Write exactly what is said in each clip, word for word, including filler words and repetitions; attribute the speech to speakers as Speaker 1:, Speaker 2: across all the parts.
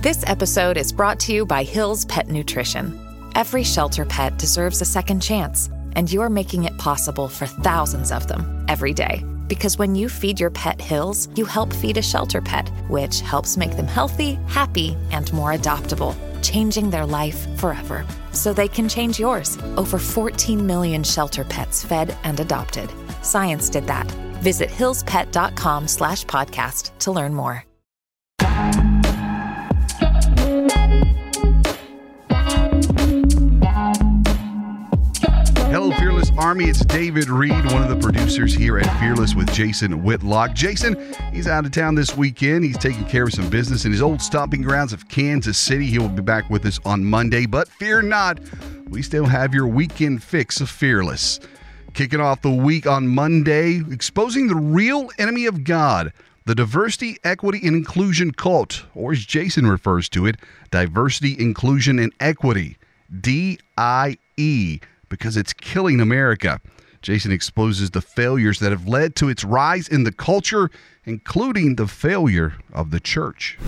Speaker 1: This episode is brought to you by Hill's Pet Nutrition. Every shelter pet deserves a second chance, and you're making it possible for thousands of them every day. Because when you feed your pet Hill's, you help feed a shelter pet, which helps make them healthy, happy, and more adoptable, changing their life forever. So they can change yours. Over fourteen million shelter pets fed and adopted. Science did that. Visit hillspet.com slash podcast to learn more.
Speaker 2: Hello, Fearless Army. It's David Reed, one of the producers here at Fearless with Jason Whitlock. Jason, he's out of town this weekend. He's taking care of some business in his old stomping grounds of Kansas City. He will be back with us on Monday, but fear not, we still have your weekend fix of Fearless. Kicking off the week on Monday, exposing the real enemy of God, the diversity, equity, and inclusion cult, or as Jason refers to it, diversity, inclusion, and equity, D I E. Because it's killing America. Jason exposes the failures that have led to its rise in the culture, including the failure of the church.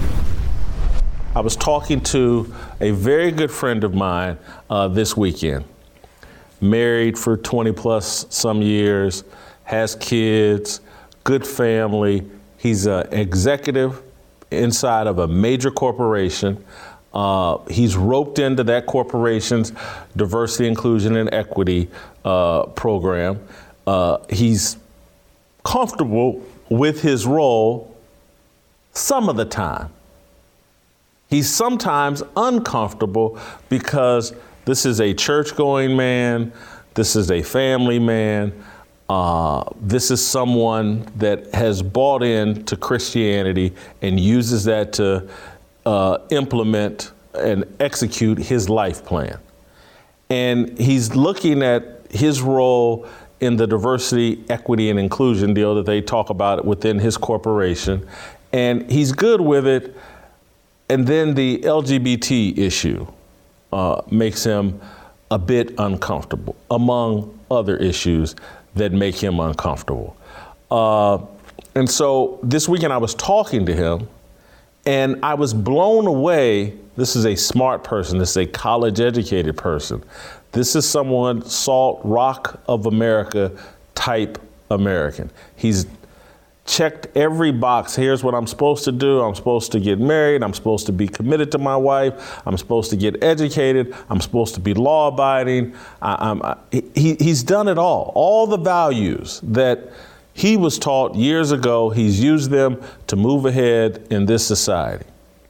Speaker 3: I was talking to a very good friend of mine uh, this weekend. Married for twenty plus some years, has kids, good family. He's an executive inside of a major corporation. Uh, he's roped into that corporation's diversity, inclusion, and equity uh, program. Uh, he's comfortable with his role some of the time. He's sometimes uncomfortable because this is a church-going man, this is a family man, uh, this is someone that has bought into Christianity and uses that to Uh, implement and execute his life plan. And he's looking at his role in the diversity, equity, and inclusion deal that they talk about within his corporation. And he's good with it. And then the L G B T issue uh, makes him a bit uncomfortable, among other issues that make him uncomfortable. Uh, and so this weekend I was talking to him, and I was blown away. This is a smart person. This is a college-educated person. This is someone, salt rock of America type American. He's checked every box. Here's what I'm supposed to do. I'm supposed to get married. I'm supposed to be committed to my wife. I'm supposed to get educated. I'm supposed to be law-abiding. I, I'm, I, he, he's done it all. All the values that he was taught years ago, he's used them to move ahead in this society.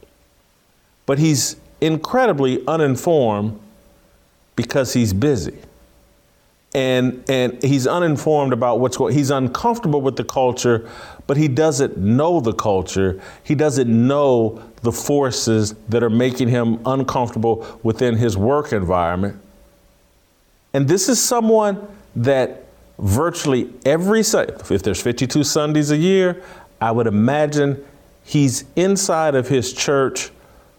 Speaker 3: But he's incredibly uninformed because he's busy. And and he's uninformed about what's going on. He's uncomfortable with the culture, but he doesn't know the culture. He doesn't know the forces that are making him uncomfortable within his work environment. And this is someone that virtually every Sunday, if there's fifty-two Sundays a year, I would imagine he's inside of his church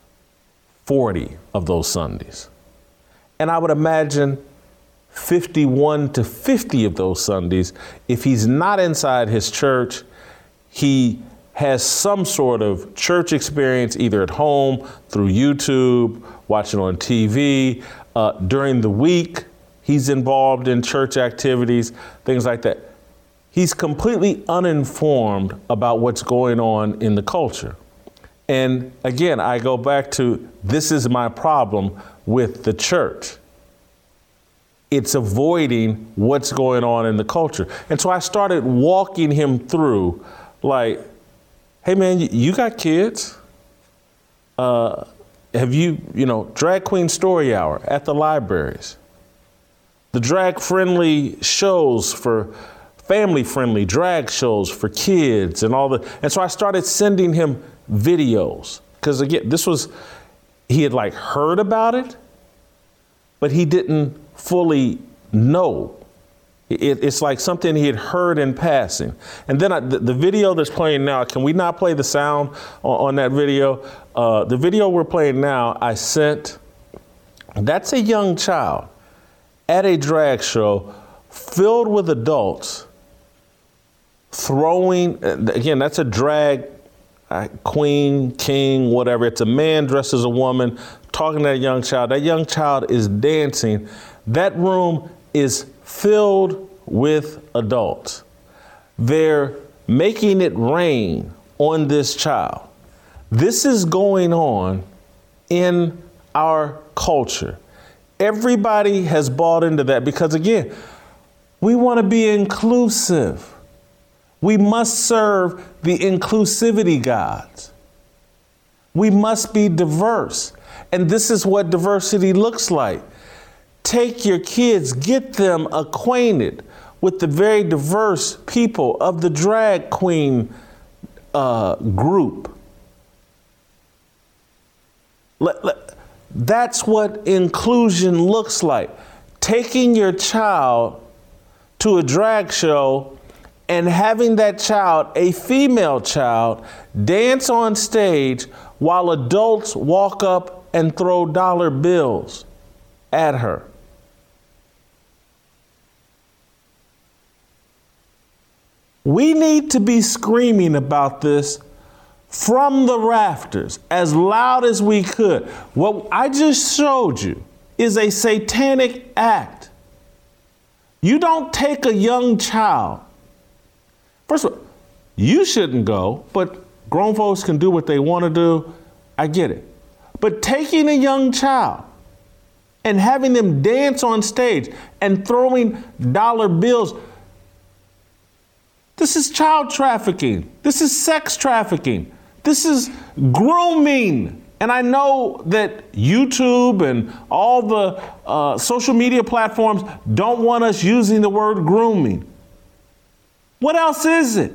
Speaker 3: forty of those Sundays. And I would imagine fifty-one to fifty of those Sundays, if he's not inside his church, he has some sort of church experience, either at home, through YouTube, watching on T V, uh, during the week. He's involved in church activities, things like that. He's completely uninformed about what's going on in the culture. And again, I go back to, this is my problem with the church. It's avoiding what's going on in the culture. And so I started walking him through, like, hey man, you got kids? Uh, have you, you know, Drag Queen Story Hour at the libraries. The drag-friendly shows for family-friendly drag shows for kids and all the, and so I started sending him videos. Because again, this was, he had like heard about it, but he didn't fully know. It, it's like something he had heard in passing. And then I, the, the video that's playing now, can we not play the sound on, on that video? Uh, the video we're playing now, I sent, that's a young child at a drag show filled with adults throwing, again, that's a drag uh, queen, king, whatever. It's a man dressed as a woman talking to that young child. That young child is dancing. That room is filled with adults. They're making it rain on this child. This is going on in our culture. Everybody has bought into that because, again, we want to be inclusive. We must serve the inclusivity gods. We must be diverse. And this is what diversity looks like. Take your kids, get them acquainted with the very diverse people of the drag queen uh, group. Let, let, that's what inclusion looks like. Taking your child to a drag show and having that child, a female child, dance on stage while adults walk up and throw dollar bills at her. We need to be screaming about this from the rafters as loud as we could. What I just showed you is a satanic act. You don't take a young child. First of all, you shouldn't go, but grown folks can do what they want to do. I get it. But taking a young child and having them dance on stage and throwing dollar bills, this is child trafficking. This is sex trafficking. This is grooming. And I know that YouTube and all the uh, social media platforms don't want us using the word grooming. What else is it?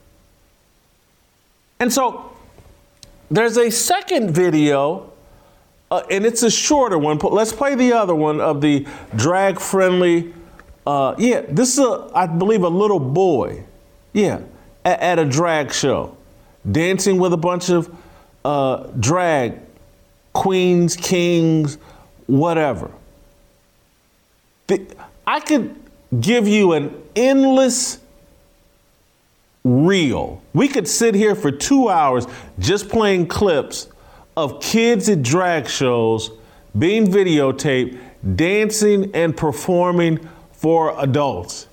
Speaker 3: And so there's a second video, uh, and it's a shorter one. Let's play the other one of the drag-friendly. Uh, yeah, this is, a, I believe, a little boy. Yeah, at, at a drag show, dancing with a bunch of uh, drag queens, kings, whatever. The, I could give you an endless reel. We could sit here for two hours just playing clips of kids at drag shows being videotaped, dancing and performing for adults.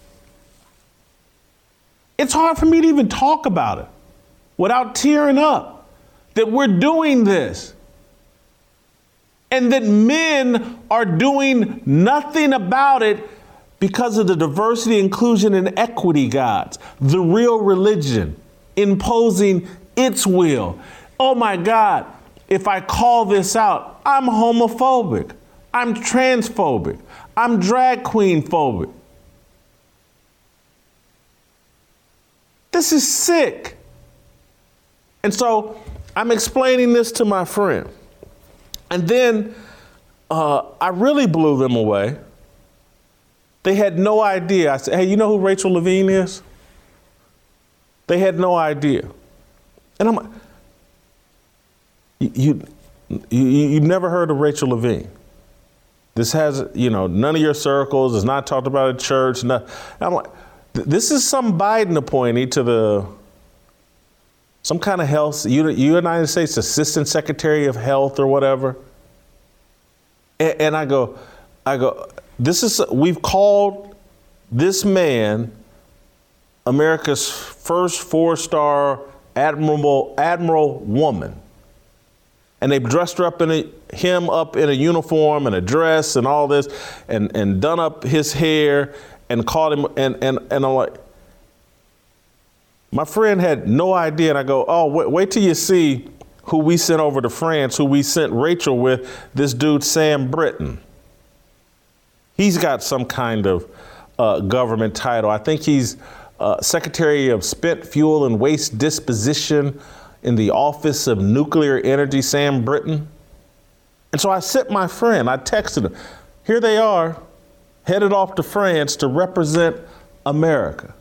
Speaker 3: It's hard for me to even talk about it without tearing up that we're doing this and that men are doing nothing about it because of the diversity, inclusion, and equity gods, the real religion imposing its will. Oh my God, if I call this out, I'm homophobic, I'm transphobic, I'm drag queen phobic. This is sick. And so I'm explaining this to my friend. And then uh, I really blew them away. They had no idea. I said, hey, you know who Rachel Levine is? They had no idea. And I'm like, you, you, you've never heard of Rachel Levine. This has, you know, none of your circles. It's not talked about at church. Not, I'm like, this is some Biden appointee to the, some kind of health, United States Assistant Secretary of Health or whatever. And, and I go, I go, this is, we've called this man America's first four-star admirable, admiral woman. And they've dressed her up in a, him up in a uniform and a dress and all this and, and done up his hair and called him, and, and, and I'm like, my friend had no idea. And I go, oh, wait, wait till you see who we sent over to France, who we sent Rachel with, this dude, Sam Brinton. He's got some kind of uh, government title. I think he's uh, Secretary of Spent Fuel and Waste Disposition in the Office of Nuclear Energy, Sam Brinton. And so I sent my friend, I texted him, here they are, headed off to France to represent America.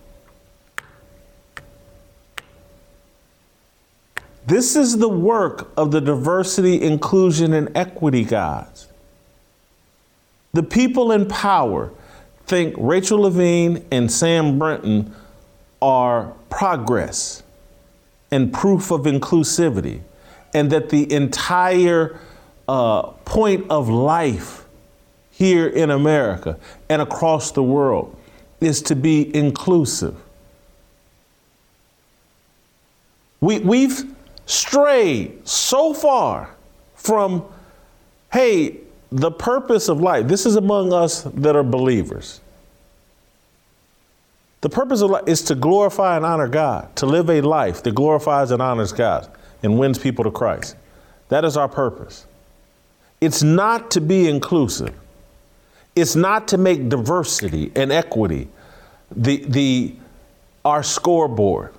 Speaker 3: This is the work of the diversity, inclusion, and equity gods. The people in power think Rachel Levine and Sam Brinton are progress. and proof of inclusivity, and that the entire uh, point of life here in America and across the world is to be inclusive. We, we've strayed so far from, hey, the purpose of life. This is among us that are believers. The purpose of life is to glorify and honor God, to live a life that glorifies and honors God and wins people to Christ. That is our purpose. It's not to be inclusive. It's not to make diversity and equity the, the, our scoreboard,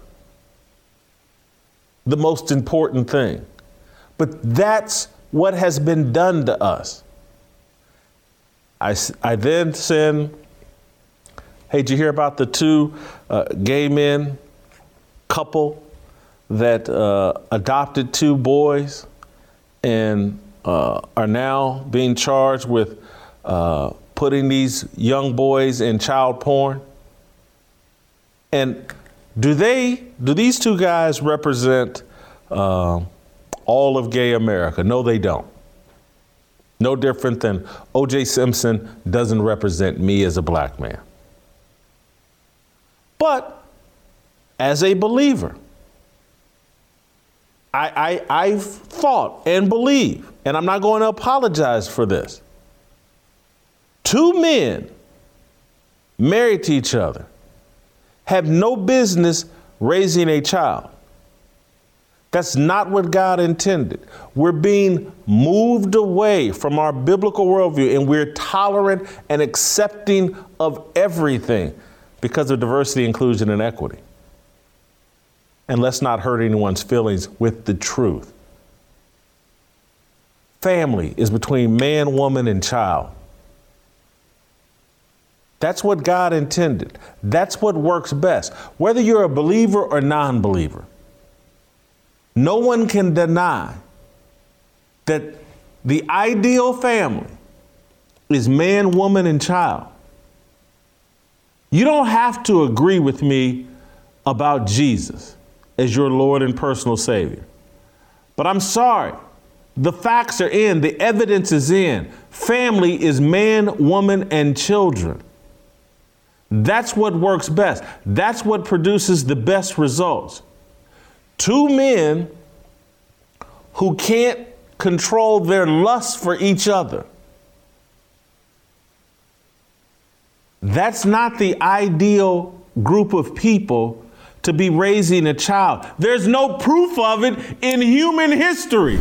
Speaker 3: the most important thing. But that's what has been done to us. I, I then send, hey, did you hear about the two uh, gay men couple that uh, adopted two boys and uh, are now being charged with uh, putting these young boys in child porn? And do they, do these two guys represent uh, all of gay America? No, they don't. No different than O J Simpson doesn't represent me as a black man. But as a believer, I, I, I've thought and believe, and I'm not going to apologize for this. Two men married to each other have no business raising a child. That's not what God intended. We're being moved away from our biblical worldview, and we're tolerant and accepting of everything because of diversity, inclusion, and equity. And let's not hurt anyone's feelings with the truth. Family is between man, woman, and child. That's what God intended. That's what works best, whether you're a believer or non-believer. No one can deny that the ideal family is man, woman, and child. You don't have to agree with me about Jesus as your Lord and personal Savior. But I'm sorry, the facts are in, the evidence is in. Family is man, woman, and children. That's what works best. That's what produces the best results. Two men who can't control their lust for each other. That's not the ideal group of people to be raising a child. There's no proof of it in human history.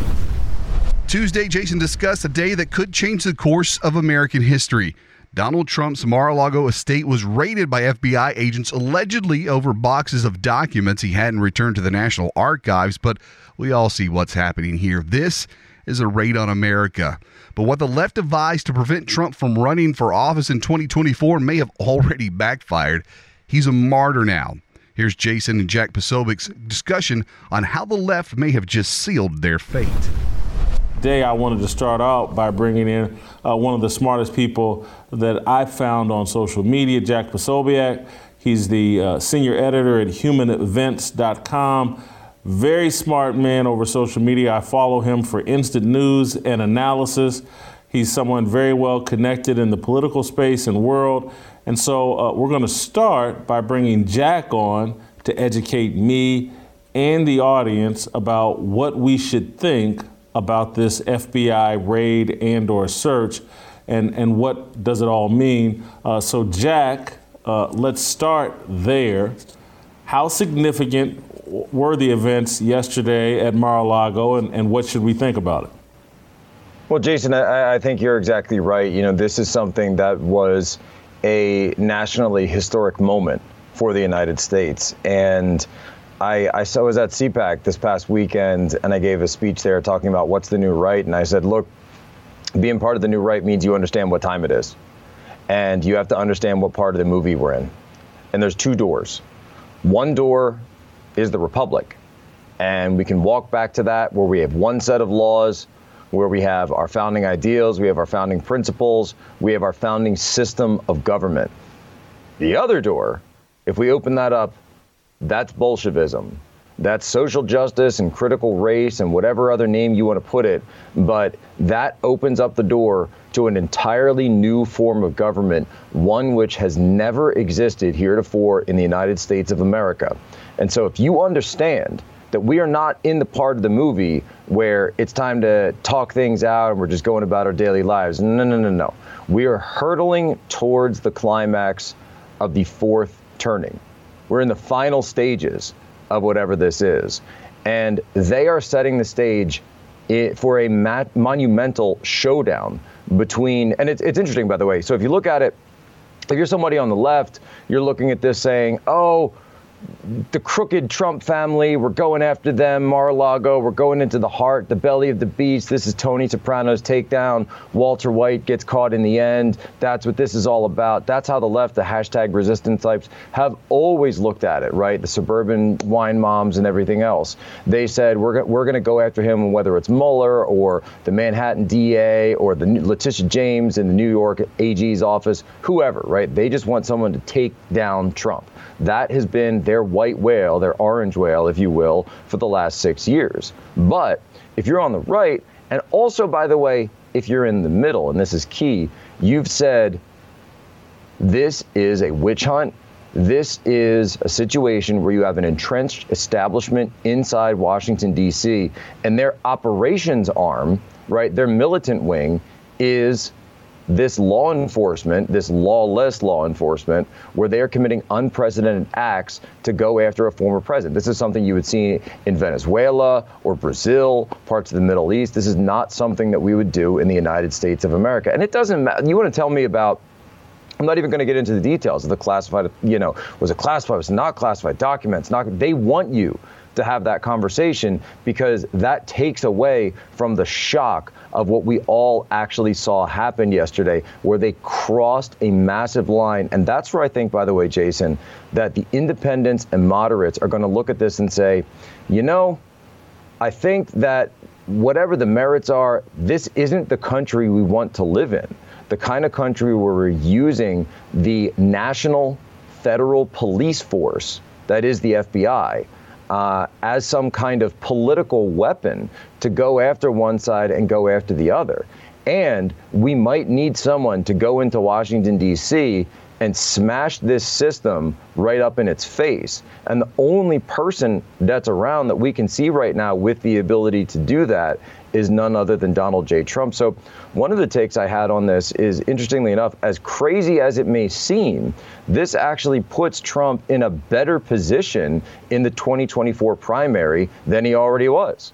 Speaker 2: Tuesday, Jason discussed a day that could change the course of American history. Donald Trump's Mar-a-Lago estate was raided by F B I agents allegedly over boxes of documents he hadn't returned to the National Archives, but we all see what's happening here. This is a raid on America. But what the left devised to prevent Trump from running for office in twenty twenty-four may have already backfired. He's a martyr now. Here's Jason and Jack Posobiec's discussion on how the left may have just sealed their fate.
Speaker 3: Today, I wanted to start out by bringing in uh, one of the smartest people that I found on social media, Jack Posobiec. He's the uh, senior editor at human events dot com. Very smart man over social media. I follow him for instant news and analysis. He's someone very well connected in the political space and world. And so uh, we're going to start by bringing Jack on to educate me and the audience about what we should think about this F B I raid and or search, and, and what does it all mean. Uh, so Jack, uh, let's start there. How significant were the events yesterday at Mar-a-Lago, and, and what should we think about it?
Speaker 4: Well, Jason, I, I think you're exactly right. You know, this is something that was a nationally historic moment for the United States. And I, I was at C PAC this past weekend, and I gave a speech there talking about what's the new right. And I said, look, being part of the new right means you understand what time it is. And you have to understand what part of the movie we're in. And there's two doors. One door is the Republic. And we can walk back to that, where we have one set of laws, where we have our founding ideals, we have our founding principles, we have our founding system of government. The other door, if we open that up, that's Bolshevism. That's social justice and critical race and whatever other name you want to put it. But that opens up the door to an entirely new form of government, one which has never existed heretofore in the United States of America. And so if you understand that we are not in the part of the movie where it's time to talk things out and we're just going about our daily lives. No, no, no, no. We are hurtling towards the climax of the fourth turning. We're in the final stages of whatever this is. And they are setting the stage for a mat- monumental showdown between, and it's, it's interesting, by the way. So if you look at it, if you're somebody on the left, you're looking at this saying, oh, the crooked Trump family, we're going after them, Mar-a-Lago, we're going into the heart, the belly of the beast. This is Tony Soprano's takedown. Walter White gets caught in the end. That's what this is all about. That's how the left, the hashtag resistance types, have always looked at it, right? The suburban wine moms and everything else. They said, we're, we're going to go after him, whether it's Mueller or the Manhattan D A or the Letitia James in the New York A G's office, whoever, right? They just want someone to take down Trump. That has been their white whale, their orange whale, if you will, for the last six years. But if you're on the right, and also, by the way, if you're in the middle, and this is key, you've said this is a witch hunt. This is a situation where you have an entrenched establishment inside Washington, D C, and their operations arm, right, their militant wing, is this law enforcement, this lawless law enforcement, where they're committing unprecedented acts to go after a former president. This is something you would see in Venezuela or Brazil, parts of the Middle East. This is not something that we would do in the United States of America. And it doesn't matter. You want to tell me about, I'm not even going to get into the details of the classified, you know, was it classified, was it not classified documents? Not, they want you to have that conversation because that takes away from the shock of what we all actually saw happen yesterday, where they crossed a massive line. And that's where I think, by the way, Jason, that the independents and moderates are going to look at this and say, you know, I think that whatever the merits are, this isn't the country we want to live in. The kind of country where we're using the national federal police force, that is the F B I, Uh, as some kind of political weapon to go after one side and go after the other. And we might need someone to go into Washington, D C and smash this system right up in its face. And the only person that's around that we can see right now with the ability to do that is none other than Donald J. Trump. So one of the takes I had on this is, interestingly enough, as crazy as it may seem, this actually puts Trump in a better position in the twenty twenty-four primary than he already was.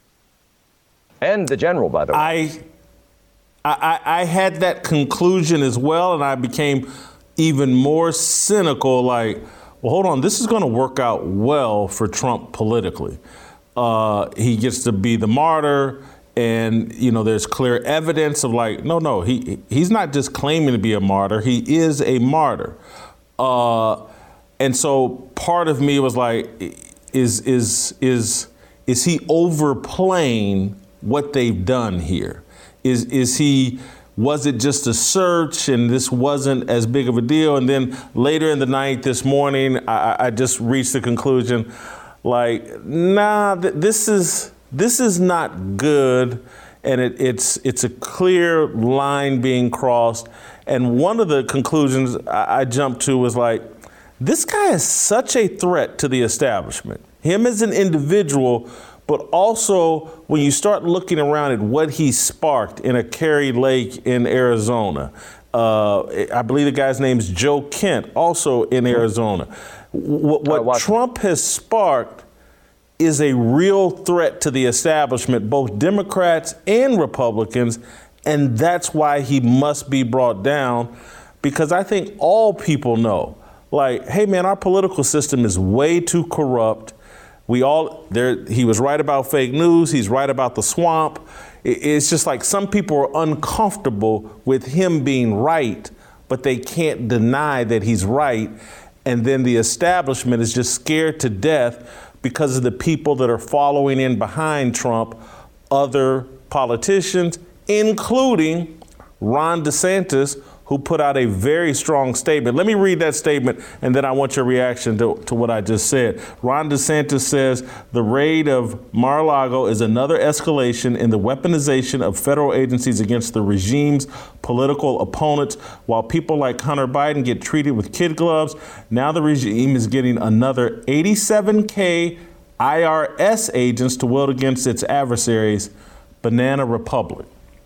Speaker 4: And the general, by the way.
Speaker 3: I, I, I had that conclusion as well, and I became even more cynical, like, well, hold on, this is going to work out well for Trump politically. Uh, he gets to be the martyr, and, you know, there's clear evidence of like, no, no, he he's not just claiming to be a martyr, he is a martyr. Uh, and so part of me was like, is is is is he overplaying what they've done here? Is is he Was it just a search and this wasn't as big of a deal? And then later in the night this morning, I, I just reached the conclusion, like, nah, th- this is this is not good. And it, it's it's a clear line being crossed. And one of the conclusions I, I jumped to was like, this guy is such a threat to the establishment, him as an individual, but also when you start looking around at what he sparked in a Kari Lake in Arizona. Uh, I believe the guy's name is Joe Kent, also in Arizona. What, what Trump has sparked is a real threat to the establishment, both Democrats and Republicans, and that's why he must be brought down, because I think all people know, like, hey, man, our political system is way too corrupt. We all there. He was right about fake news. He's right about the swamp. It's just like some people are uncomfortable with him being right, but they can't deny that he's right. And then the establishment is just scared to death because of the people that are following in behind Trump, other politicians, including Ron DeSantis, who put out a very strong statement. Let me read that statement, and then I want your reaction to, to what I just said. Ron DeSantis says the raid of Mar-a-Lago is another escalation in the weaponization of federal agencies against the regime's political opponents. While people like Hunter Biden get treated with kid gloves, now the regime is getting another eighty-seven K I R S agents to wield against its adversaries. Banana Republic.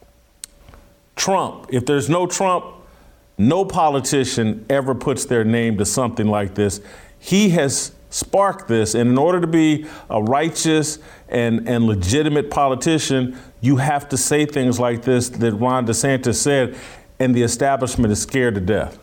Speaker 3: Trump. If there's no Trump, no politician ever puts their name to something like this. He has sparked this, and in order to be a righteous and, and legitimate politician, you have to say things like this that Ron DeSantis said, and the establishment is scared to death.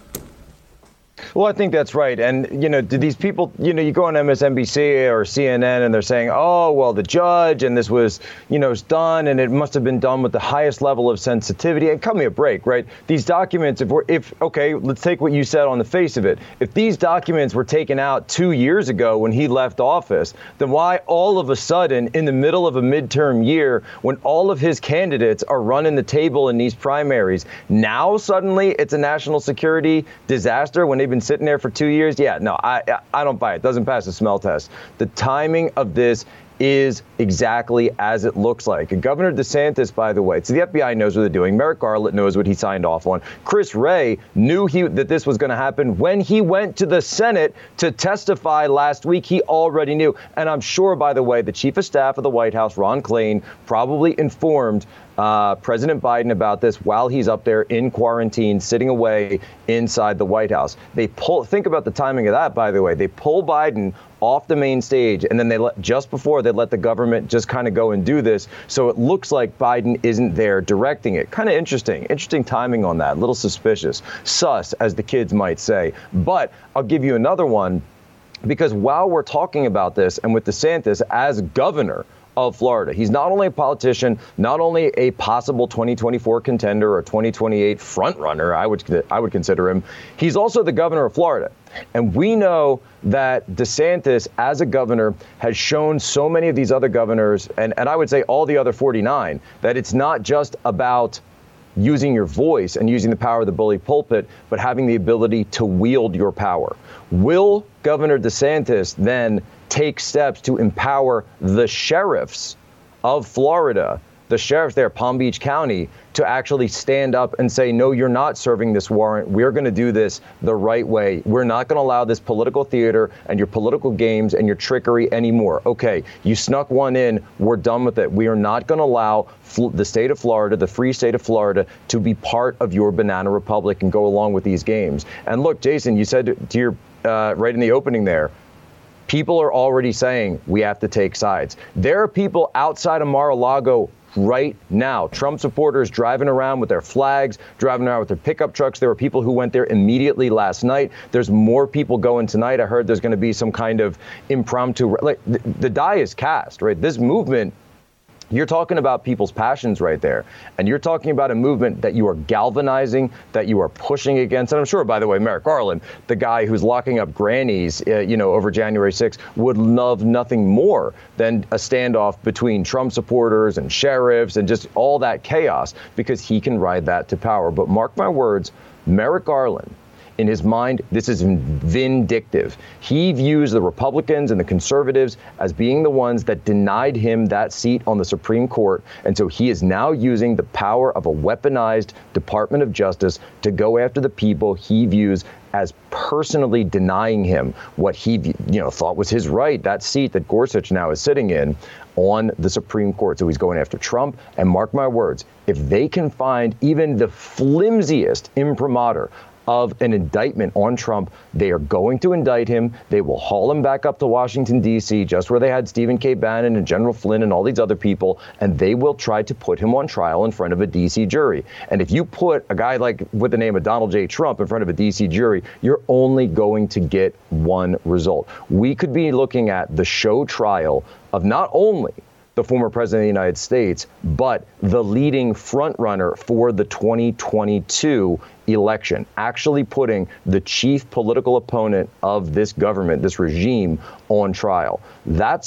Speaker 4: Well, I think that's right. And, you know, do these people, you know, you go on M S N B C or C N N and they're saying, oh, well, the judge and this was, you know, was done and it must have been done with the highest level of sensitivity. And cut me a break, right? These documents, if we're, if, OK, let's take what you said on the face of it. If these documents were taken out two years ago when he left office, then why all of a sudden in the middle of a midterm year when all of his candidates are running the table in these primaries, now suddenly it's a national security disaster when they've been sitting there for two years? Yeah, no, I I don't buy it. Doesn't pass the smell test. The timing of this is exactly as it looks like. And Governor DeSantis, by the way, so the F B I knows what they're doing. Merrick Garland knows what he signed off on. Chris Wray knew he that this was going to happen when he went to the Senate to testify last week. He already knew. And I'm sure, by the way, the chief of staff of the White House, Ron Klain, probably informed Uh, President Biden about this while he's up there in quarantine, sitting away inside the White House. They pull, think about the timing of that, by the way. They pull Biden off the main stage, and then they let, just before they let the government just kind of go and do this. So it looks like Biden isn't there directing it. Kind of interesting, interesting timing on that. A little suspicious, sus, as the kids might say. But I'll give you another one, because while we're talking about this and with DeSantis as governor of Florida, he's not only a politician, not only a possible twenty twenty-four contender or twenty twenty-eight front runner, I would I would consider him. He's also the governor of Florida. And we know that DeSantis, as a governor, has shown so many of these other governors, and, and I would say all the other forty-nine, that it's not just about using your voice and using the power of the bully pulpit, but having the ability to wield your power. Will Governor DeSantis then take steps to empower the sheriffs of Florida, the sheriffs there, Palm Beach County, to actually stand up and say, no, you're not serving this warrant. We're going to do this the right way. We're not going to allow this political theater and your political games and your trickery anymore. OK, you snuck one in. We're done with it. We are not going to allow fl- the state of Florida, the free state of Florida, to be part of your banana republic and go along with these games. And look, Jason, you said to your uh, right in the opening there, people are already saying we have to take sides. There are people outside of Mar-a-Lago right now, Trump supporters driving around with their flags, driving around with their pickup trucks. There were people who went there immediately last night. There's more people going tonight. I heard there's going to be some kind of impromptu, like the, the die is cast, right? This movement, you're talking about people's passions right there. And you're talking about a movement that you are galvanizing, that you are pushing against. And I'm sure, by the way, Merrick Garland, the guy who's locking up grannies, uh, you know, over January sixth, would love nothing more than a standoff between Trump supporters and sheriffs and just all that chaos, because he can ride that to power. But mark my words, Merrick Garland, in his mind, this is vindictive. He views the Republicans and the conservatives as being the ones that denied him that seat on the Supreme Court. And so he is now using the power of a weaponized Department of Justice to go after the people he views as personally denying him what he, you know, thought was his right, that seat that Gorsuch now is sitting in on the Supreme Court. So he's going after Trump. And mark my words, if they can find even the flimsiest imprimatur of an indictment on Trump, they are going to indict him. They will haul him back up to Washington, D C, just where they had Stephen K. Bannon and General Flynn and all these other people, and they will try to put him on trial in front of a D C jury. And if you put a guy like with the name of Donald J. Trump in front of a D C jury, you're only going to get one result. We could be looking at the show trial of not only the former president of the United States, but the leading frontrunner for the twenty twenty-two election, actually putting the chief political opponent of this government, this regime, on trial. That's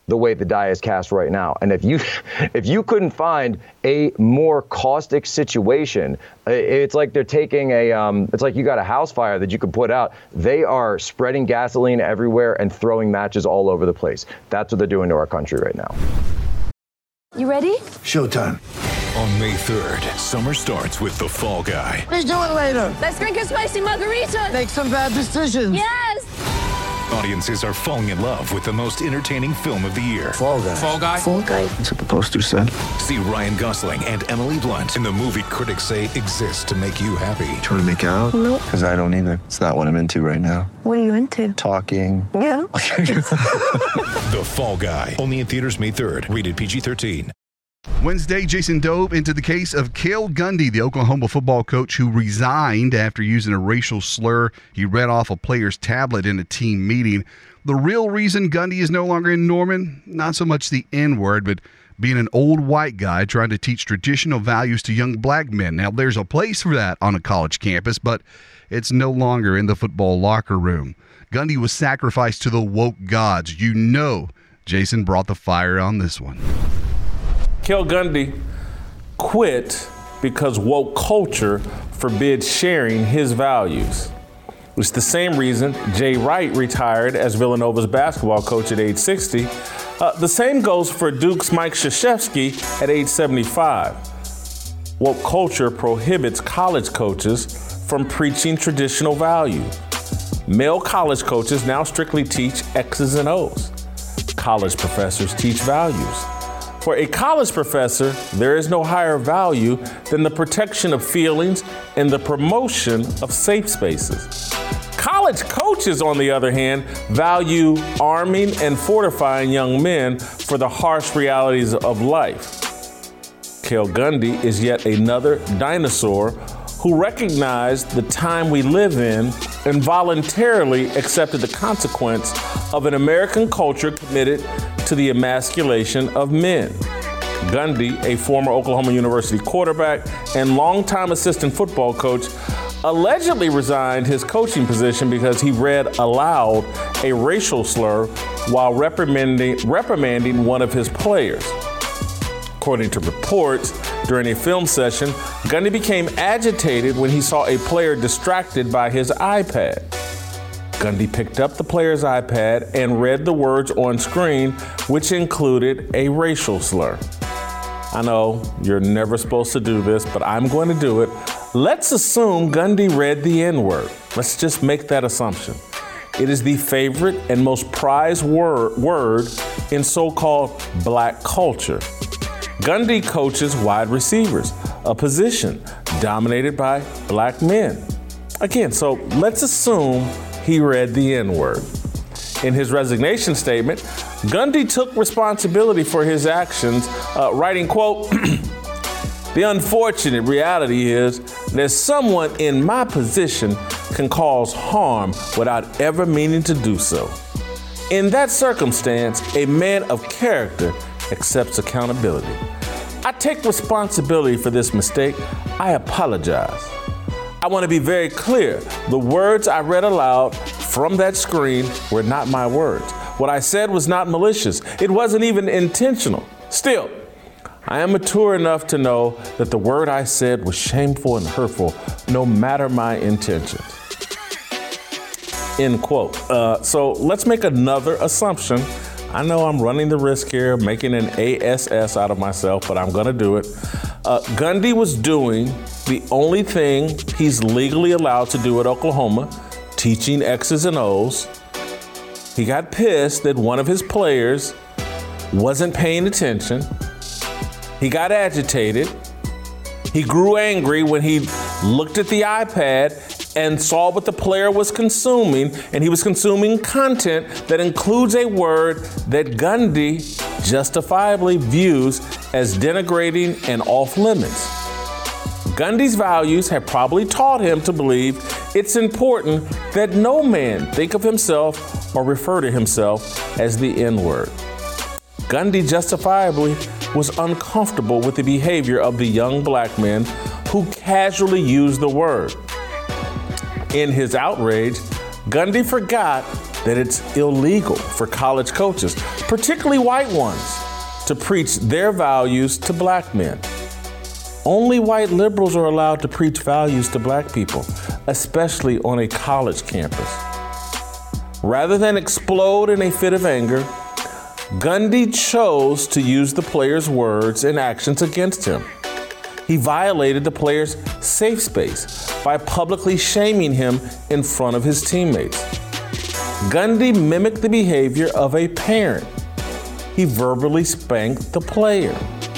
Speaker 4: the way the die is cast right now. And if you if you couldn't find a more caustic situation, it's like they're taking a um, it's like you got a house fire that you could put out. They are spreading gasoline everywhere and throwing matches all over the place. That's what they're doing to our country right now.
Speaker 5: You ready?
Speaker 6: Showtime.
Speaker 7: On May third, summer starts with The Fall Guy.
Speaker 6: Let's do it later.
Speaker 5: Let's drink a spicy margarita.
Speaker 6: Make some bad decisions.
Speaker 5: Yes.
Speaker 7: Audiences are falling in love with the most entertaining film of the year.
Speaker 6: Fall Guy.
Speaker 7: Fall Guy.
Speaker 6: Fall Guy. That's what the poster said.
Speaker 7: See Ryan Gosling and Emily Blunt in the movie critics say exists to make you happy.
Speaker 6: Trying to make it out?
Speaker 5: Nope.
Speaker 6: Because I don't either. It's not what I'm into right now.
Speaker 5: What are you into?
Speaker 6: Talking.
Speaker 5: Yeah.
Speaker 7: The Fall Guy. Only in theaters May third. Rated P G thirteen.
Speaker 2: Wednesday, Jason dove into the case of Cale Gundy, the Oklahoma football coach who resigned after using a racial slur. He read off a player's tablet in a team meeting. The real reason Gundy is no longer in Norman, not so much the N-word, but being an old white guy trying to teach traditional values to young black men. Now, there's a place for that on a college campus, but it's no longer in the football locker room. Gundy was sacrificed to the woke gods. You know Jason brought the fire on this one.
Speaker 3: Cale Gundy quit because woke culture forbids sharing his values. It's the same reason Jay Wright retired as Villanova's basketball coach at age sixty. Uh, the same goes for Duke's Mike Krzyzewski at age seventy-five. Woke culture prohibits college coaches from preaching traditional values. Male college coaches now strictly teach X's and O's. College professors teach values. For a college professor, there is no higher value than the protection of feelings and the promotion of safe spaces. College coaches, on the other hand, value arming and fortifying young men for the harsh realities of life. Cale Gundy is yet another dinosaur who recognized the time we live in and voluntarily accepted the consequence of an American culture committed to the emasculation of men. Gundy, a former Oklahoma University quarterback and longtime assistant football coach, allegedly resigned his coaching position because he read aloud a racial slur while reprimanding, reprimanding one of his players. According to reports, during a film session, Gundy became agitated when he saw a player distracted by his iPad. Gundy picked up the player's iPad and read the words on screen, which included a racial slur. I know you're never supposed to do this, but I'm going to do it. Let's assume Gundy read the N-word. Let's just make that assumption. It is the favorite and most prized word, word in so-called black culture. Gundy coaches wide receivers, a position dominated by black men. Again, so let's assume he read the N-word. In his resignation statement, Gundy took responsibility for his actions, uh, writing, quote, "The unfortunate reality is that someone in my position can cause harm without ever meaning to do so. In that circumstance, a man of character accepts accountability. I take responsibility for this mistake. I apologize. I want to be very clear. The words I read aloud from that screen were not my words. What I said was not malicious. It wasn't even intentional. Still, I am mature enough to know that the word I said was shameful and hurtful, no matter my intentions." End quote. Uh, so let's make another assumption. I know I'm running the risk here, making an A S S out of myself, but I'm going to do it. Uh, Gundy was doing the only thing he's legally allowed to do at Oklahoma, teaching X's and O's. He got pissed that one of his players wasn't paying attention. He got agitated. He grew angry when he looked at the iPad and saw what the player was consuming, and he was consuming content that includes a word that Gundy justifiably views as denigrating and off limits. Gundy's values have probably taught him to believe it's important that no man think of himself or refer to himself as the N-word. Gundy justifiably was uncomfortable with the behavior of the young black men who casually used the word. In his outrage, Gundy forgot that it's illegal for college coaches particularly white ones, to preach their values to black men. Only white liberals are allowed to preach values to black people, especially on a college campus. Rather than explode in a fit of anger, Gundy chose to use the player's words and actions against him. He violated the player's safe space by publicly shaming him in front of his teammates. Gundy mimicked the behavior of a parent. He verbally spanked the player.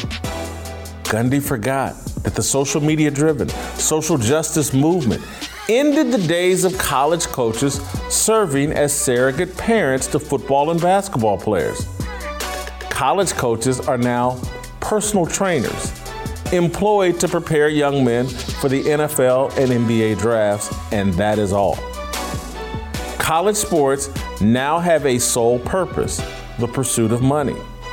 Speaker 3: Gundy forgot that the social media-driven social justice movement ended the days of college coaches serving as surrogate parents to football and basketball players. College coaches are now personal trainers, employed to prepare young men for the N F L and N B A drafts, and that is all. College sports now have a sole purpose, the pursuit of money.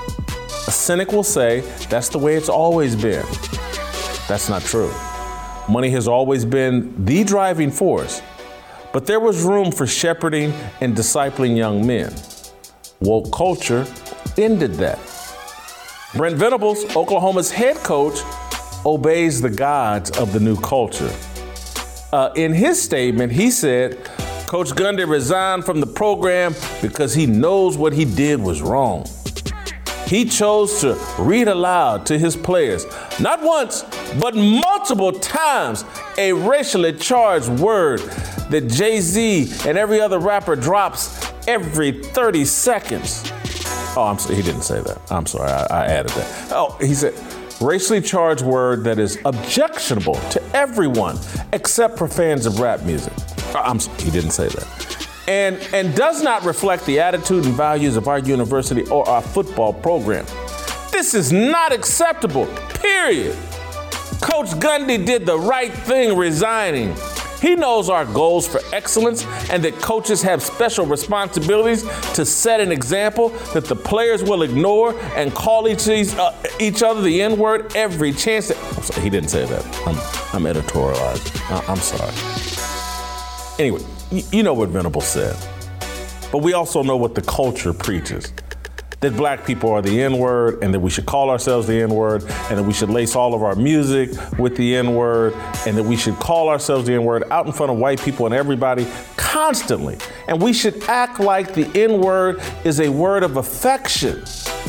Speaker 3: A cynic will say that's the way it's always been. That's not true. Money has always been the driving force, but there was room for shepherding and discipling young men. Woke culture ended that. Brent Venables, Oklahoma's head coach, obeys the gods of the new culture. Uh, in his statement, he said, Coach Gundy resigned from the program because he knows what he did was wrong. He chose to read aloud to his players, not once, but multiple times, a racially charged word that Jay-Z and every other rapper drops every thirty seconds. Oh, I'm sorry, he didn't say that. I'm sorry, I, I added that. Oh, he said, racially charged word that is objectionable to everyone except for fans of rap music. I'm sorry, he didn't say that. And, and does not reflect the attitude and values of our university or our football program. This is not acceptable, period. Coach Gundy did the right thing resigning. He knows our goals for excellence and that coaches have special responsibilities to set an example that the players will ignore and call each, uh, each other the N-word every chance. That, I'm sorry, he didn't say that. I'm, I'm editorializing. Uh, I'm sorry. Anyway, y- you know what Venables said. But we also know what the culture preaches. That black people are the N-word and that we should call ourselves the N-word and that we should lace all of our music with the N-word and that we should call ourselves the N-word out in front of white people and everybody constantly. And we should act like the N-word is a word of affection.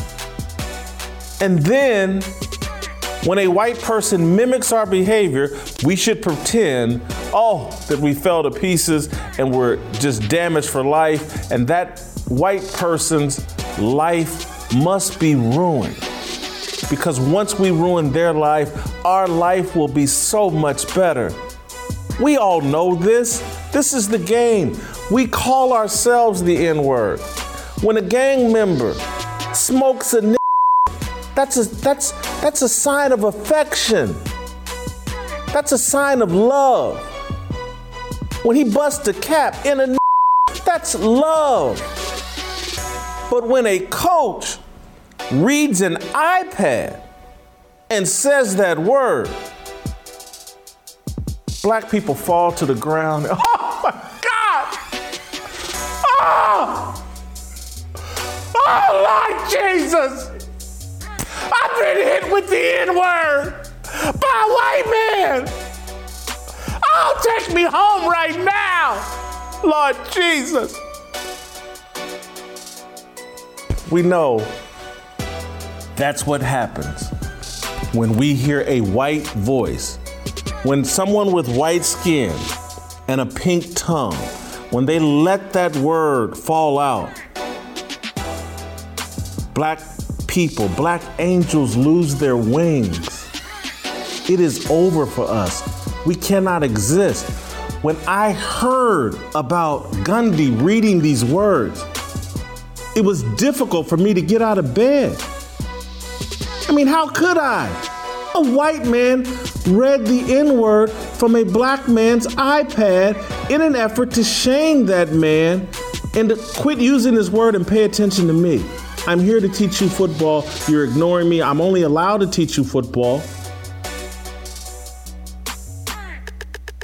Speaker 3: And then when a white person mimics our behavior, we should pretend, oh, that we fell to pieces and we're just damaged for life, and that white person's life must be ruined. Because once we ruin their life, our life will be so much better. We all know this. This is the game. We call ourselves the N-word. When a gang member smokes a n- that's a, that's, that's a sign of affection. That's a sign of love. When he busts a cap in a n- that's love. But when a coach reads an iPad and says that word, black people fall to the ground. Oh my God! Oh! Oh Lord Jesus! I've been hit with the N-word by a white man! Oh, take me home right now! Lord Jesus! We know that's what happens when we hear a white voice, when someone with white skin and a pink tongue, when they let that word fall out, black people, black angels lose their wings. It is over for us. We cannot exist. When I heard about Gundy reading these words, it was difficult for me to get out of bed. I mean, how could I? A white man read the N-word from a black man's iPad in an effort to shame that man and to quit using his word and pay attention to me. I'm here to teach you football. You're ignoring me. I'm only allowed to teach you football.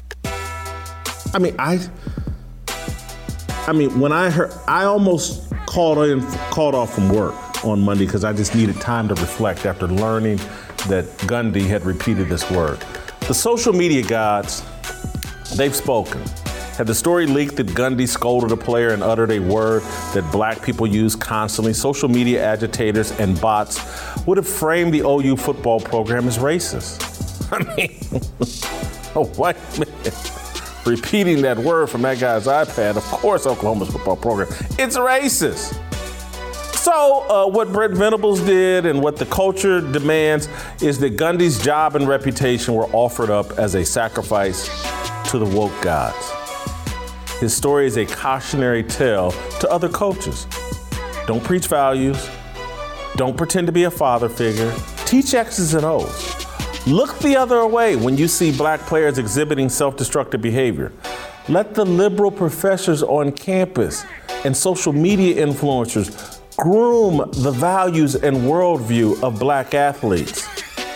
Speaker 3: I mean, I, I mean, when I heard, I almost called in, called off from work on Monday because I just needed time to reflect after learning that Gundy had repeated this word. The social media gods, they've spoken. Had the story leaked that Gundy scolded a player and uttered a word that black people use constantly, social media agitators and bots would have framed the O U football program as racist. I mean, a white man repeating that word from that guy's iPad, of course Oklahoma's football program, it's racist. So uh, what Brent Venables did and what the culture demands is that Gundy's job and reputation were offered up as a sacrifice to the woke gods. His story is a cautionary tale to other coaches. Don't preach values. Don't pretend to be a father figure. Teach X's and O's. Look the other way when you see black players exhibiting self-destructive behavior. Let the liberal professors on campus and social media influencers groom the values and worldview of black athletes.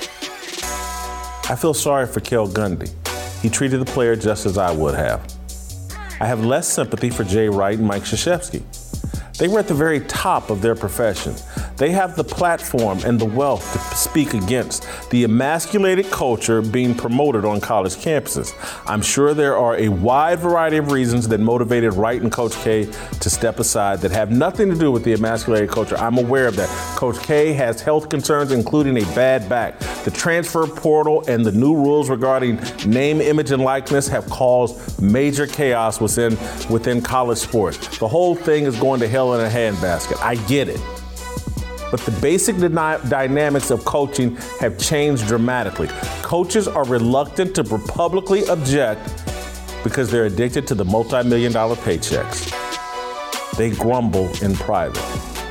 Speaker 3: I feel sorry for Kel Gundy. He treated the player just as I would have. I have less sympathy for Jay Wright and Mike Krzyzewski. They were at the very top of their profession. They have the platform and the wealth to speak against the emasculated culture being promoted on college campuses. I'm sure there are a wide variety of reasons that motivated Wright and Coach K to step aside that have nothing to do with the emasculated culture. I'm aware of that. Coach K has health concerns, including a bad back. The transfer portal and the new rules regarding name, image, and likeness have caused major chaos within, within college sports. The whole thing is going to hell in a handbasket. I get it. But the basic dyna- dynamics of coaching have changed dramatically. Coaches are reluctant to publicly object because they're addicted to the multi-million dollar paychecks. They grumble in private.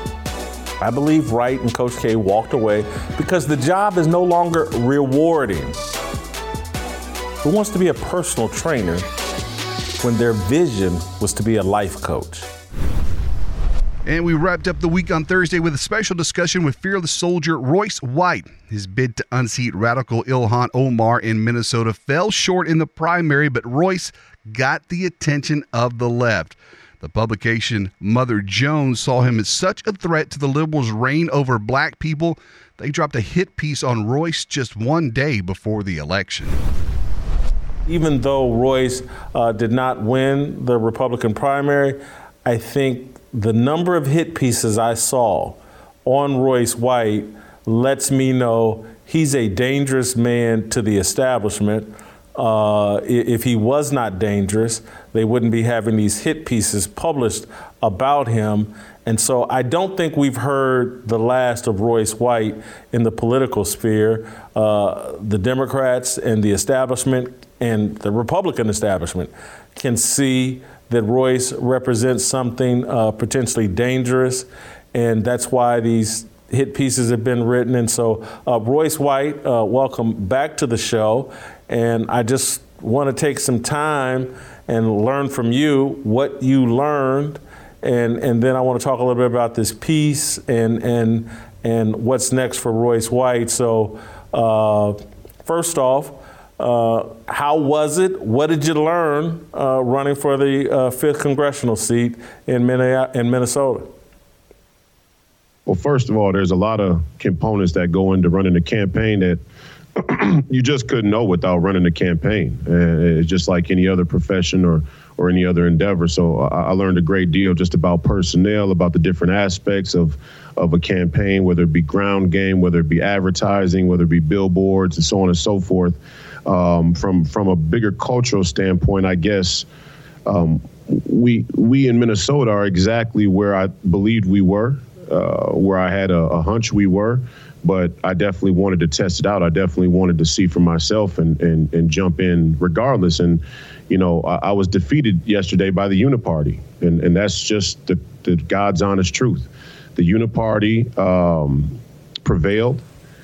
Speaker 3: I believe Wright and Coach K walked away because the job is no longer rewarding. Who wants to be a personal trainer when their vision was to be a life coach?
Speaker 2: And we wrapped up the week on Thursday with a special discussion with fearless soldier Royce White. His bid to unseat radical Ilhan Omar in Minnesota fell short in the primary, but Royce got the attention of the left. The publication Mother Jones saw him as such a threat to the liberals' reign over black people, they dropped a hit piece on Royce just one day before the election.
Speaker 3: Even though Royce uh, did not win the Republican primary, I think the number of hit pieces I saw on Royce White lets me know he's a dangerous man to the establishment. Uh, if he was not dangerous, they wouldn't be having these hit pieces published about him. And so I don't think we've heard the last of Royce White in the political sphere. Uh, the Democrats and the establishment and the Republican establishment can see that Royce represents something uh, potentially dangerous, and that's why these hit pieces have been written. And so uh, Royce White, uh, welcome back to the show. And I just want to take some time and learn from you what you learned. And, and then I want to talk a little bit about this piece and, and, and what's next for Royce White. So uh, first off, uh, how was it? What did you learn uh, running for the uh, fifth congressional seat in Minnesota?
Speaker 8: Well, first of all, there's a lot of components that go into running a campaign that you just couldn't know without running a campaign. Uh, it's just like any other profession or or any other endeavor. So I, I learned a great deal just about personnel, about the different aspects of of a campaign, whether it be ground game, whether it be advertising, whether it be billboards, and so on and so forth. Um, from from a bigger cultural standpoint, I guess um, we we in Minnesota are exactly where I believed we were, uh, where I had a, a hunch we were. But I definitely wanted to test it out. I definitely wanted to see for myself and and, and jump in regardless. And, you know, I, I was defeated yesterday by the Uniparty. And, and that's just the, the God's honest truth. The Uniparty um, prevailed.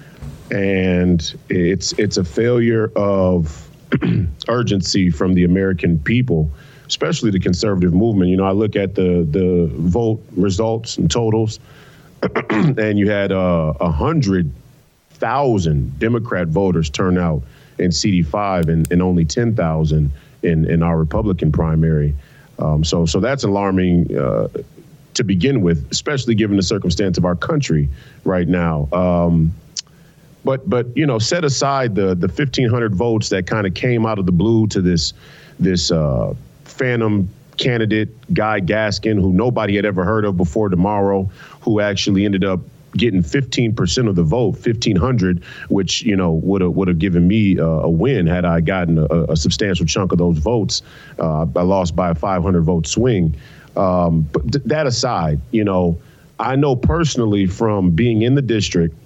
Speaker 8: And it's it's a failure of urgency from the American people, especially the conservative movement. You know, I look at the, the vote results and totals. And you had uh, one hundred thousand Democrat voters turn out in C D five and, and only ten thousand in, in our Republican primary. Um, so so that's alarming uh, to begin with, especially given the circumstance of our country right now. Um, but but you know, set aside the the fifteen hundred votes that kind of came out of the blue to this this uh, phantom candidate, Guy Gaskin, who nobody had ever heard of before tomorrow, who actually ended up getting fifteen percent of the vote, fifteen hundred, which, you know, would have would have given me a, a win had I gotten a, a substantial chunk of those votes. Uh, I lost by a five hundred vote swing. Um, but th- that aside, you know, I know personally from being in the district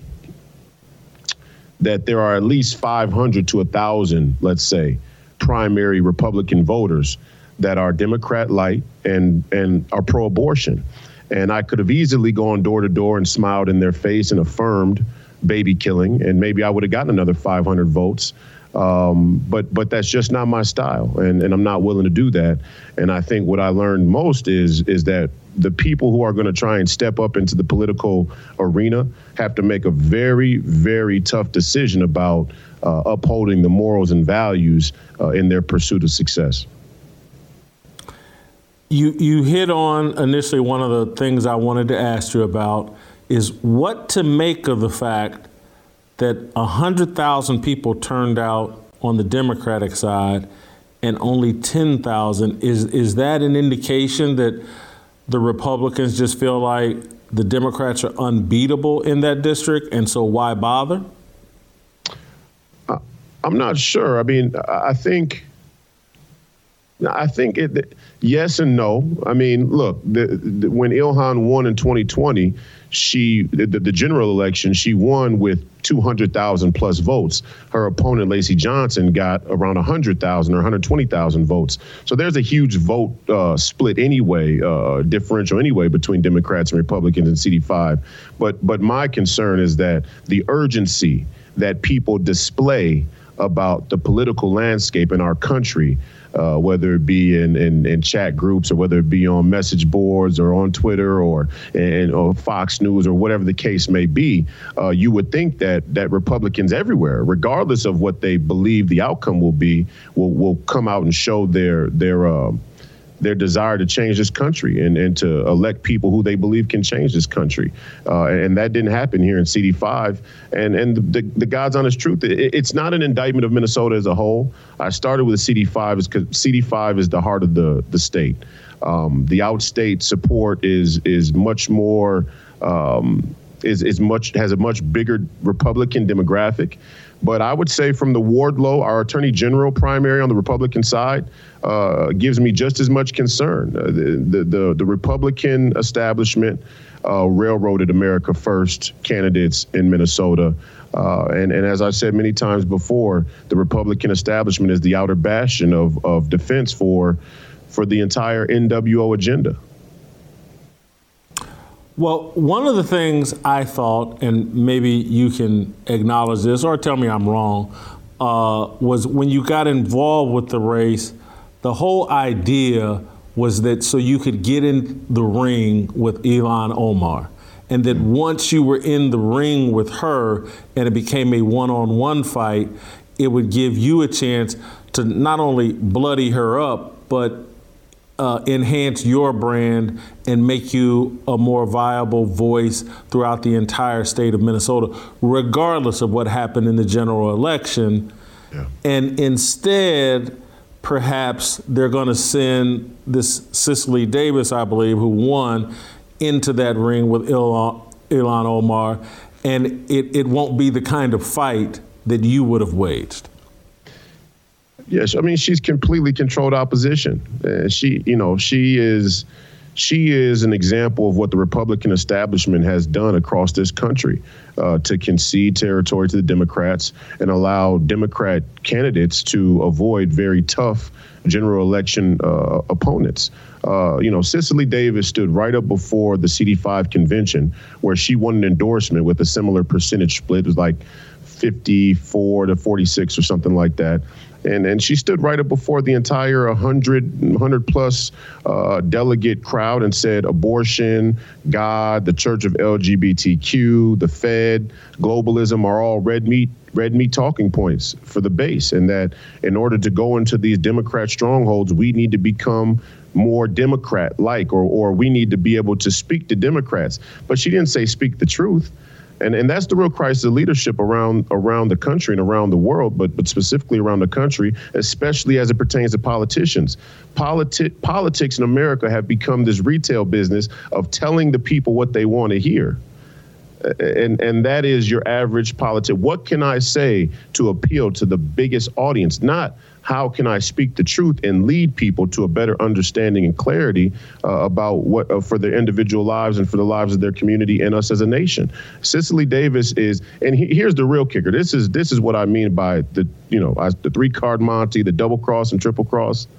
Speaker 8: that there are at least five hundred to one thousand, let's say, primary Republican voters that are Democrat light and and are pro-abortion. And I could have easily gone door to door and smiled in their face and affirmed baby killing, and maybe I would have gotten another five hundred votes. Um, but but that's just not my style, and, and I'm not willing to do that. And I think what I learned most is is that the people who are going to try and step up into the political arena have to make a very, very tough decision about uh, upholding the morals and values uh, in their pursuit of success.
Speaker 3: You you hit on initially one of the things I wanted to ask you about is what to make of the fact that one hundred thousand people turned out on the Democratic side and only ten thousand. Is, is that an indication that the Republicans just feel like the Democrats are unbeatable in that district, and so why bother?
Speaker 8: Uh, I'm not sure. I mean, I think... I think it, yes and no. I mean, look, the, the, when Ilhan won in twenty twenty, she the, the general election, she won with two hundred thousand plus votes. Her opponent, Lacey Johnson, got around one hundred thousand or one hundred twenty thousand votes. So there's a huge vote uh, split anyway, uh, differential anyway, between Democrats and Republicans in C D five. But but my concern is that the urgency that people display about the political landscape in our country, Uh, whether it be in, in, in chat groups or whether it be on message boards or on Twitter or in, or Fox News or whatever the case may be, uh, you would think that that Republicans everywhere, regardless of what they believe the outcome will be, will will come out and show their their uh, their desire to change this country and, and to elect people who they believe can change this country. Uh, and that didn't happen here in C D five. And and the, the God's honest truth, it, it's not an indictment of Minnesota as a whole. I started with C D five because C D five is the heart of the, the state. Um, the outstate support is is much more, um, is, is much has a much bigger Republican demographic. But I would say from the Wardlow, our attorney general primary on the Republican side, uh, gives me just as much concern. Uh, the, the, the, the Republican establishment uh, railroaded America First candidates in Minnesota. Uh, and, and as I said many times before, the Republican establishment is the outer bastion of, of defense for, for the entire N W O agenda.
Speaker 3: Well, one of the things I thought, and maybe you can acknowledge this or tell me I'm wrong, uh, was when you got involved with the race, the whole idea was that so you could get in the ring with Ilhan Omar. And that once you were in the ring with her and it became a one-on-one fight, it would give you a chance to not only bloody her up, but Uh, enhance your brand and make you a more viable voice throughout the entire state of Minnesota, regardless of what happened in the general election. Yeah. And instead, perhaps they're going to send this Cicely Davis, I believe, who won, into that ring with Ilhan, Ilhan Omar, and it, it won't be the kind of fight that you would have waged.
Speaker 8: Yes, I mean, she's completely controlled opposition. Uh, she, you know, she is, she is an example of what the Republican establishment has done across this country uh, to concede territory to the Democrats and allow Democrat candidates to avoid very tough general election uh, opponents. Uh, you know, Cicely Davis stood right up before the C D five convention where she won an endorsement with a similar percentage split. It was like fifty-four to forty-six or something like that. And and she stood right up before the entire one hundred, one hundred plus uh, delegate crowd and said abortion, God, the Church of L G B T Q, the Fed, globalism are all red meat, red meat talking points for the base. And that in order to go into these Democrat strongholds, we need to become more Democrat-like, or or we need to be able to speak to Democrats. But she didn't say speak the truth. And and that's the real crisis of leadership around around the country and around the world, but but specifically around the country, especially as it pertains to politicians. Politi- politics in America have become this retail business of telling the people what they want to hear. And and that is your average politic. What can I say to appeal to the biggest audience? Not how can I speak the truth and lead people to a better understanding and clarity uh, about what uh, for their individual lives and for the lives of their community and us as a nation. Cicely Davis is, and he, here's the real kicker. This is this is what I mean by the you know the three card Monty, the double cross and triple cross.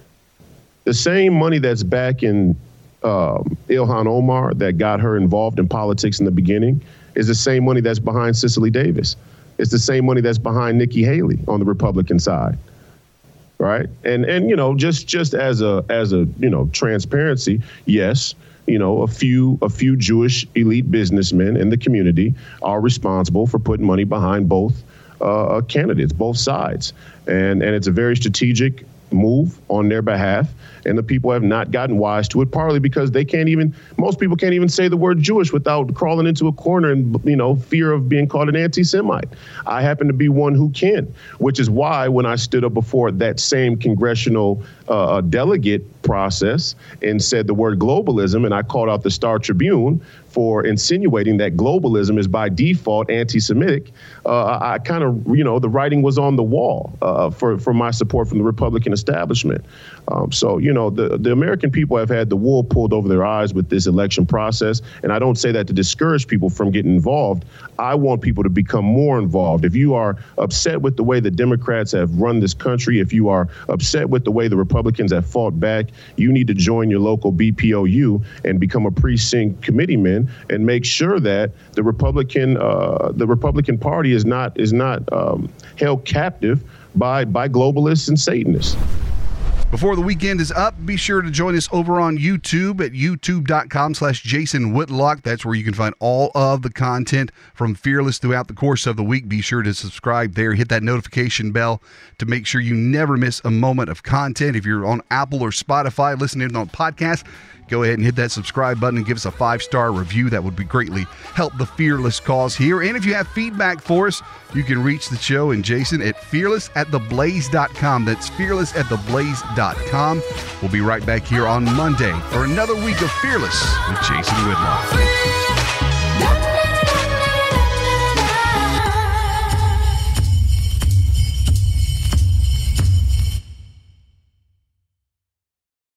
Speaker 8: The same money that's back in Um, Ilhan Omar that got her involved in politics in the beginning is the same money that's behind Cicely Davis. It's the same money that's behind Nikki Haley on the Republican side, right? And and you know just just as a as a you know transparency, yes, you know a few a few Jewish elite businessmen in the community are responsible for putting money behind both uh, candidates, both sides, and and it's a very strategic move on their behalf, and the people have not gotten wise to it, partly because they can't even, most people can't even say the word Jewish without crawling into a corner and, you know, fear of being called an anti-Semite. I happen to be one who can, which is why when I stood up before that same congressional uh, delegate process and said the word globalism, and I called out the Star Tribune for insinuating that globalism is by default anti-Semitic, uh, I kind of, you know, the writing was on the wall uh, for, for my support from the Republican establishment. Um, so, you know, the, the American people have had the wool pulled over their eyes with this election process. And I don't say that to discourage people from getting involved. I want people to become more involved. If you are upset with the way the Democrats have run this country, if you are upset with the way the Republicans have fought back, you need to join your local B P O U and become a precinct committeeman and make sure that the Republican uh, the Republican Party is not is not um, held captive by by globalists and Satanists.
Speaker 2: Before the weekend is up, be sure to join us over on YouTube at youtube.com slash Jason Whitlock. That's where you can find all of the content from Fearless throughout the course of the week. Be sure to subscribe there. Hit that notification bell to make sure you never miss a moment of content. If you're on Apple or Spotify listening on podcast, go ahead and hit that subscribe button and give us a five-star review. That would be greatly help the Fearless cause here. And if you have feedback for us, you can reach the show and Jason at fearless at the blaze dot com. That's fearless at the blaze dot com. We'll be right back here on Monday for another week of Fearless with Jason Whitlock.